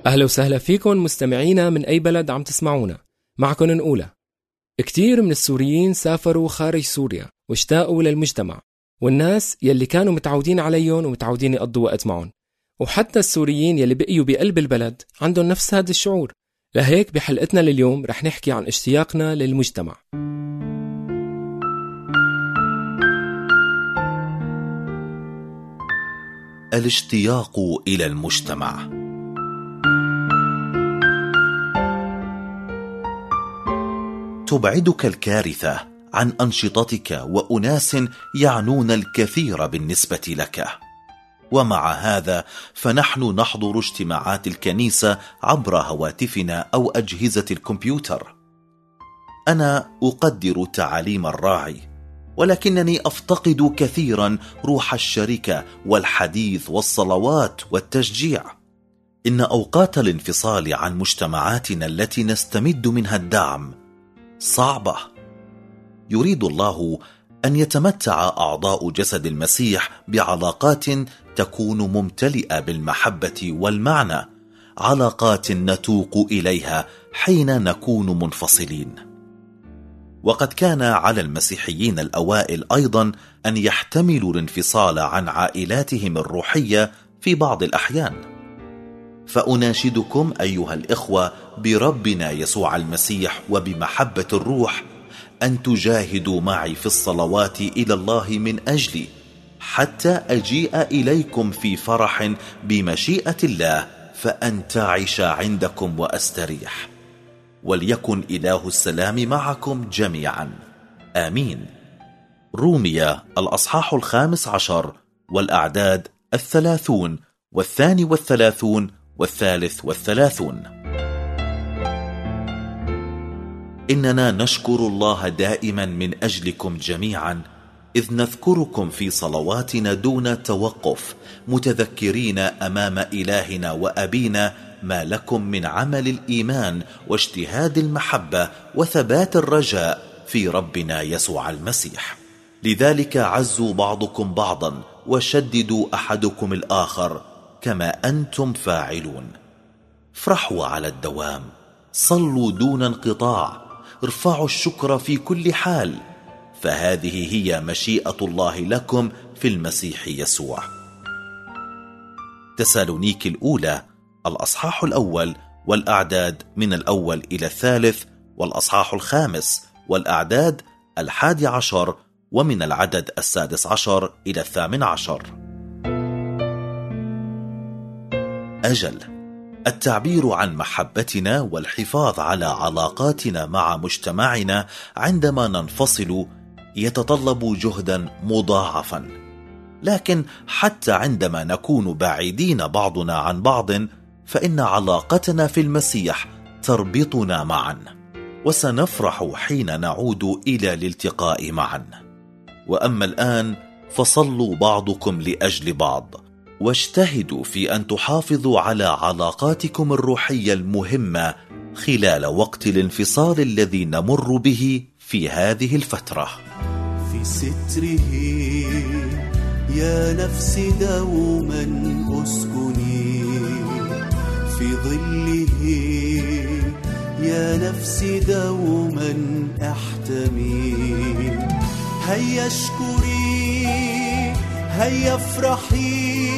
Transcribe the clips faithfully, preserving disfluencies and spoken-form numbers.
أهلا وسهلا فيكم مستمعينا من أي بلد عم تسمعونا. معكم نقولة. كتير من السوريين سافروا خارج سوريا واشتاقوا للمجتمع والناس يلي كانوا متعودين عليهم ومتعودين يقضوا وقت معهم، وحتى السوريين يلي بقيوا بقلب البلد عندهم نفس هذا الشعور. لهيك بحلقتنا لليوم رح نحكي عن اشتياقنا للمجتمع. الاشتياق إلى المجتمع. تبعدك الكارثة عن أنشطتك وأناس يعنون الكثير بالنسبة لك، ومع هذا فنحن نحضر اجتماعات الكنيسة عبر هواتفنا أو أجهزة الكمبيوتر. أنا أقدر تعاليم الراعي، ولكنني أفتقد كثيرا روح الشركة والحديث والصلوات والتشجيع. إن أوقات الانفصال عن مجتمعاتنا التي نستمد منها الدعم صعبة. يريد الله أن يتمتع أعضاء جسد المسيح بعلاقات تكون ممتلئة بالمحبة والمعنى، علاقات نتوق إليها حين نكون منفصلين. وقد كان على المسيحيين الأوائل أيضا أن يحتملوا الانفصال عن عائلاتهم الروحية في بعض الأحيان. فأناشدكم أيها الإخوة بربنا يسوع المسيح وبمحبة الروح أن تجاهدوا معي في الصلوات إلى الله من أجلي، حتى أجيء إليكم في فرح بمشيئة الله، فأنتعش عندكم وأستريح. وليكن إله السلام معكم جميعا، آمين. رومية الأصحاح الخامس عشر والأعداد الثلاثون والثاني والثلاثون والثالث والثلاثون. إننا نشكر الله دائما من أجلكم جميعا، إذ نذكركم في صلواتنا دون توقف، متذكرين أمام إلهنا وأبينا ما لكم من عمل الإيمان واجتهاد المحبة وثبات الرجاء في ربنا يسوع المسيح. لذلك عزوا بعضكم بعضا وشددوا أحدكم الآخر كما أنتم فاعلون. افرحوا على الدوام، صلوا دون انقطاع، ارفعوا الشكر في كل حال، فهذه هي مشيئة الله لكم في المسيح يسوع. تسالونيكي الأولى الأصحاح الأول والأعداد من الأول إلى الثالث، والأصحاح الخامس والأعداد الحادي عشر ومن العدد السادس عشر إلى الثامن عشر. أجل، التعبير عن محبتنا والحفاظ على علاقاتنا مع مجتمعنا عندما ننفصل يتطلب جهدا مضاعفا، لكن حتى عندما نكون بعيدين بعضنا عن بعض فإن علاقتنا في المسيح تربطنا معا، وسنفرح حين نعود إلى الالتقاء معا. وأما الآن فصلوا بعضكم لأجل بعض، واجتهدوا في أن تحافظوا على علاقاتكم الروحية المهمة خلال وقت الانفصال الذي نمر به في هذه الفترة. في ستره يا نفسي دوما أسكني، في ظله يا نفسي دوما احتمي. هيا اشكري، هيا افرحي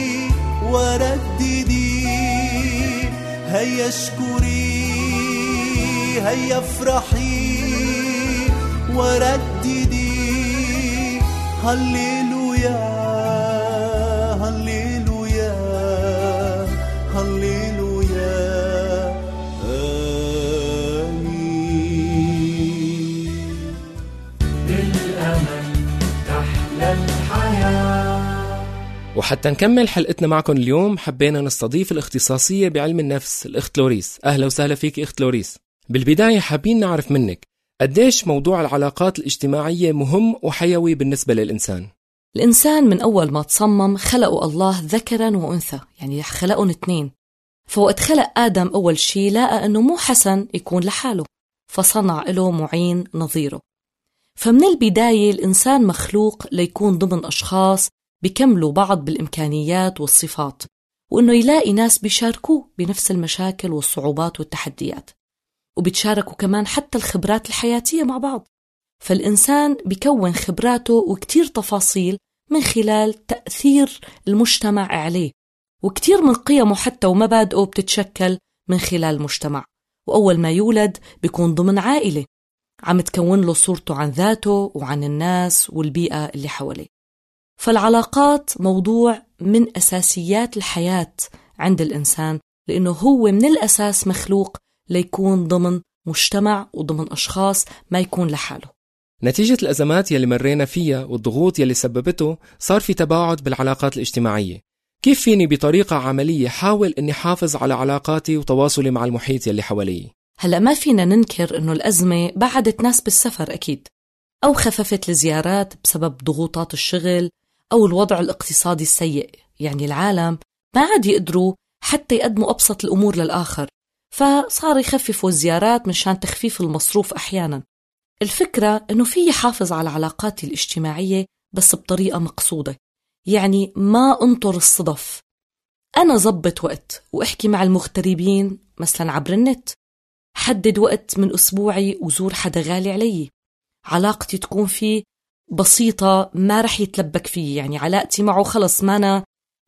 ورددي، هيا اشكري، هيا افرحي ورددي. هللويا هللويا هللويا آمين. بالأمل تحلى الحياة. وحتى نكمل حلقتنا معكم اليوم حبينا نستضيف الاختصاصية بعلم النفس الأخت لوريس. أهلا وسهلا فيك أخت لوريس. بالبداية حابين نعرف منك قديش موضوع العلاقات الاجتماعية مهم وحيوي بالنسبة للإنسان؟ الإنسان من أول ما تصمم خلقوا الله ذكرا وأنثى، يعني خلقهم اثنين. فوقت خلق آدم أول شي لقى أنه مو حسن يكون لحاله، فصنع له معين نظيره. فمن البداية الإنسان مخلوق ليكون ضمن أشخاص بيكملوا بعض بالإمكانيات والصفات، وإنه يلاقي ناس بيشاركوه بنفس المشاكل والصعوبات والتحديات، وبيتشاركوا كمان حتى الخبرات الحياتية مع بعض. فالإنسان بيكون خبراته وكتير تفاصيل من خلال تأثير المجتمع عليه، وكتير من قيمه حتى ومبادئه بتتشكل من خلال المجتمع. وأول ما يولد بيكون ضمن عائلة عم تكون له صورته عن ذاته وعن الناس والبيئة اللي حواليه. فالعلاقات موضوع من أساسيات الحياة عند الإنسان، لأنه هو من الأساس مخلوق ليكون ضمن مجتمع وضمن أشخاص، ما يكون لحاله. نتيجة الأزمات يلي مرينا فيها والضغوط يلي سببته صار في تباعد بالعلاقات الاجتماعية. كيف فيني بطريقة عملية حاول أني حافظ على علاقاتي وتواصلي مع المحيط يلي حوالي؟ هلأ ما فينا ننكر أنه الأزمة بعدت ناس بالسفر أكيد، أو خففت الزيارات بسبب ضغوطات الشغل أو الوضع الاقتصادي السيء. يعني العالم ما عاد يقدروا حتى يقدموا أبسط الأمور للآخر، فصار يخففوا الزيارات مشان تخفيف المصروف أحيانا. الفكرة أنه في يحافظ على علاقاتي الاجتماعية بس بطريقة مقصودة، يعني ما انطر الصدف. أنا زبط وقت وأحكي مع المغتربين مثلا عبر النت، حدد وقت من أسبوعي وزور حدا غالي علي، علاقتي تكون فيه بسيطة ما رح يتلبك فيه. يعني علاقتي معه خلص ما أنا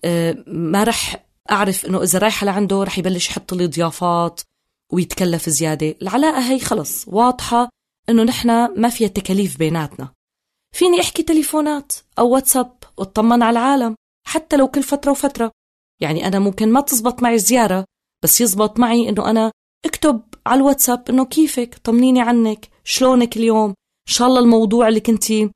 ما رح أعرف أنه إذا رايحة لعنده رح يبلش يحط لي ضيافات ويتكلف زيادة. العلاقة هي خلص واضحة أنه نحنا ما فيها تكاليف بيناتنا. فيني أحكي تليفونات أو واتساب واطمن على العالم حتى لو كل فترة وفترة. يعني أنا ممكن ما تزبط معي الزيارة، بس يزبط معي أنه أنا اكتب على الواتساب أنه كيفك، طمنيني عنك، شلونك اليوم، إن شاء الله الموضوع اللي كنتي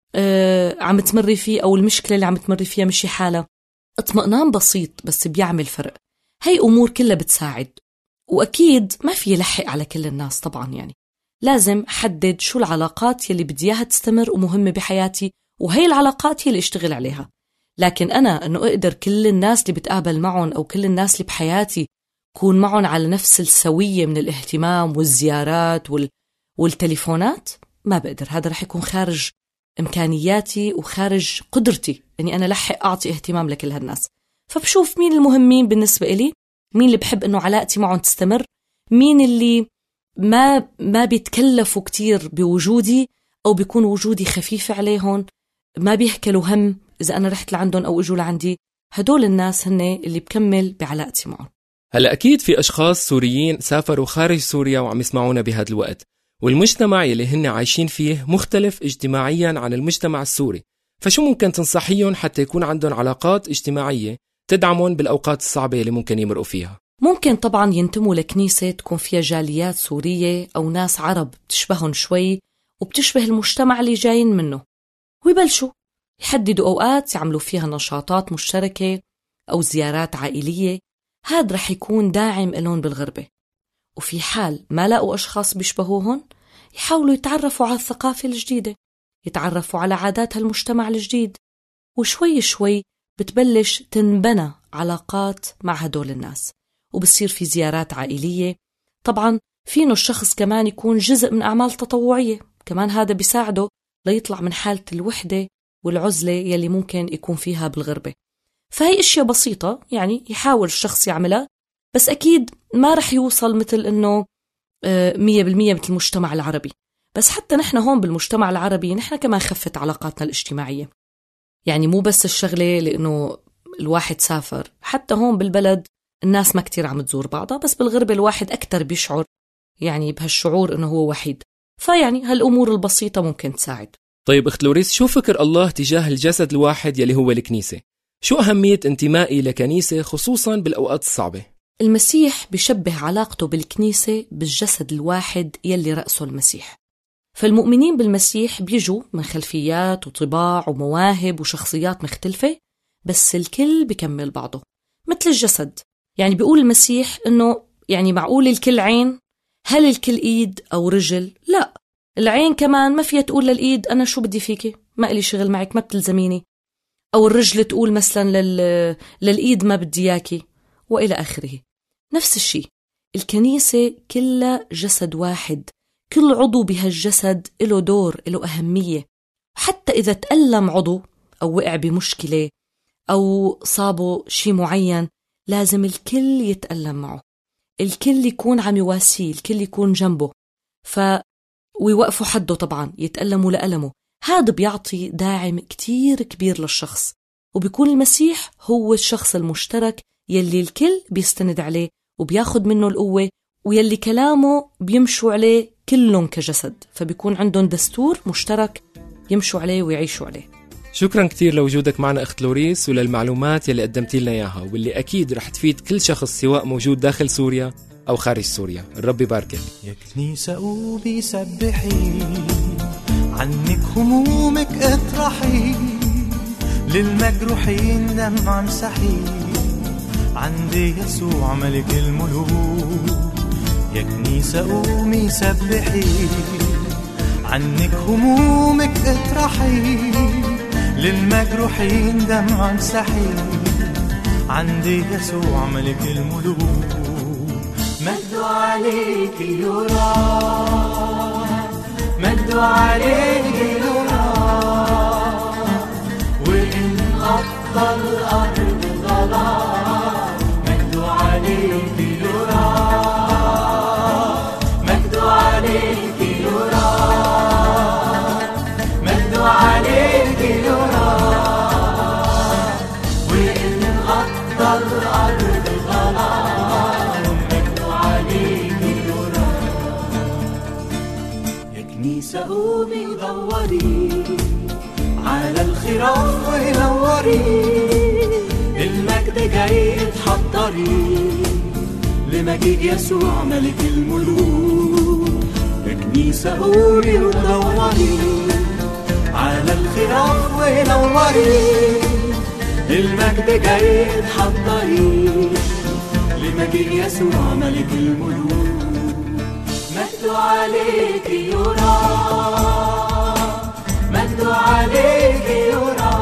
آه عم تمري فيه أو المشكلة اللي عم تمري فيها مشي حالة. اطمئنان بسيط بس بيعمل فرق. هاي أمور كلها بتساعد. وأكيد ما في يلحق على كل الناس طبعا، يعني لازم حدد شو العلاقات يلي بدي اياها تستمر ومهمة بحياتي، وهي العلاقات يلي اشتغل عليها. لكن أنا أنه أقدر كل الناس اللي بتقابل معهم أو كل الناس اللي بحياتي كون معهم على نفس السوية من الاهتمام والزيارات وال... والتليفونات، ما بقدر. هذا رح يكون خارج إمكانياتي وخارج قدرتي أني أنا لحق أعطي اهتمام لكل هالناس. فبشوف مين المهمين بالنسبة إلي، مين اللي بحب أنه علاقتي معهم تستمر، مين اللي ما ما بيتكلفوا كتير بوجودي أو بيكون وجودي خفيف عليهم، ما بيهكلوا هم إذا أنا رحت لعندهم أو إجوا لعندي. هدول الناس هن اللي بكمل بعلاقتي معهم. هلأ أكيد في أشخاص سوريين سافروا خارج سوريا وعم يسمعونا بهذا الوقت، والمجتمع يلي هن عايشين فيه مختلف اجتماعيا عن المجتمع السوري. فشو ممكن تنصحيهم حتى يكون عندهم علاقات اجتماعية تدعمهم بالأوقات الصعبة اللي ممكن يمرقوا فيها؟ ممكن طبعا ينتموا لكنيسة تكون فيها جاليات سورية أو ناس عرب بتشبههم شوي وبتشبه المجتمع اللي جايين منه، ويبلشوا يحددوا أوقات يعملوا فيها نشاطات مشتركة أو زيارات عائلية. هاد رح يكون داعم لهم بالغربة. وفي حال ما لقوا أشخاص بيشبهوهم يحاولوا يتعرفوا على الثقافة الجديدة، يتعرفوا على عادات هالمجتمع الجديد، وشوي شوي بتبلش تنبنى علاقات مع هدول الناس وبصير في زيارات عائلية. طبعا فينه الشخص كمان يكون جزء من أعمال تطوعية، كمان هذا بيساعده ليطلع من حالة الوحدة والعزلة يلي ممكن يكون فيها بالغربة. فهي اشياء بسيطة يعني يحاول الشخص يعملها، بس أكيد ما رح يوصل مثل إنه مية بالمية مثل المجتمع العربي. بس حتى نحن هون بالمجتمع العربي نحن كمان خفت علاقاتنا الاجتماعية. يعني مو بس الشغلة لأنه الواحد سافر، حتى هون بالبلد الناس ما كتير عم تزور بعضها، بس بالغربة الواحد أكتر بيشعر يعني بهالشعور إنه هو وحيد. فيعني هالأمور البسيطة ممكن تساعد. طيب أخت لوريس، شو فكر الله تجاه الجسد الواحد يلي هو الكنيسة؟ شو أهمية انتمائي لكنيسة خصوصاً بالأوقات الصعبة؟ المسيح بيشبه علاقته بالكنيسة بالجسد الواحد يلي رأسه المسيح. فالمؤمنين بالمسيح بيجوا من خلفيات وطباع ومواهب وشخصيات مختلفة، بس الكل بيكمل بعضه مثل الجسد. يعني بيقول المسيح إنه يعني معقول الكل عين؟ هل الكل إيد أو رجل؟ لا، العين كمان ما فيها تقول للإيد أنا شو بدي فيكي، ما إلي شغل معك، ما بتلزميني. أو الرجل تقول مثلا لل... للإيد ما بدي ياكي، وإلى آخره. نفس الشيء الكنيسة كلها جسد واحد، كل عضو بهالجسد له دور، له أهمية. حتى إذا تألم عضو أو وقع بمشكلة أو صابه شيء معين، لازم الكل يتألم معه، الكل يكون عم يواسيه، الكل يكون جنبه، ف ويوقفوا حده طبعا، يتألموا لألمه. هذا بيعطي داعم كتير كبير للشخص، وبيكون المسيح هو الشخص المشترك يلي الكل بيستند عليه وبياخد منه القوة، ويلي كلامه بيمشوا عليه كلهم كجسد، فبيكون عندهم دستور مشترك يمشوا عليه ويعيشوا عليه. شكرا كتير لوجودك معنا أخت لوريس وللمعلومات يلي قدمتي لنا إياها، واللي أكيد رح تفيد كل شخص سواء موجود داخل سوريا أو خارج سوريا. الرب يباركك. يا كنيسة قومي سبحي، عنك همومك اطرحي، للمجروحين دمع امسحي، عندي يسوع ملك الملوك. يا كنيسة قومي سبحي، عنك همومك اطرحي، للمجروحين دمع امسحي، عندي يسوع ملك الملوك. مجد عليك يرى، مجد عليك يرى، وإن غطى الأرض ظلام، مجد عليك يرى، مجد عليك يرى، مجد عليك يرى، وإن غطى الأرض ظلام، مجد عليك يرى. يا كنيسة قومي دوري على الخراف ونوري، المجد جاي تحضري، لمجيء يسوع ملك الملوك. يا كنيسة قومي ودوري على الخراف ونوري، المجد جاي تحضري، لمجيء يسوع ملك الملوك. مجد عليك يرى، مجد عليك يرى،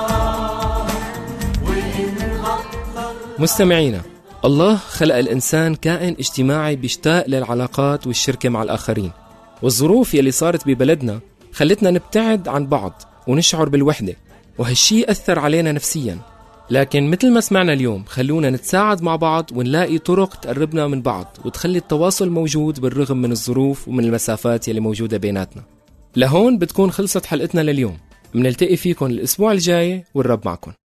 وإن غطى. مستمعينا، الله خلق الإنسان كائن اجتماعي بيشتاق للعلاقات والشركة مع الآخرين، والظروف يلي صارت ببلدنا خلتنا نبتعد عن بعض ونشعر بالوحدة، وهالشي أثر علينا نفسياً. لكن مثل ما سمعنا اليوم، خلونا نتساعد مع بعض ونلاقي طرق تقربنا من بعض وتخلي التواصل موجود بالرغم من الظروف ومن المسافات يلي موجودة بيناتنا. لهون بتكون خلصت حلقتنا لليوم، منلتقي فيكم الأسبوع الجاي والرب معكم.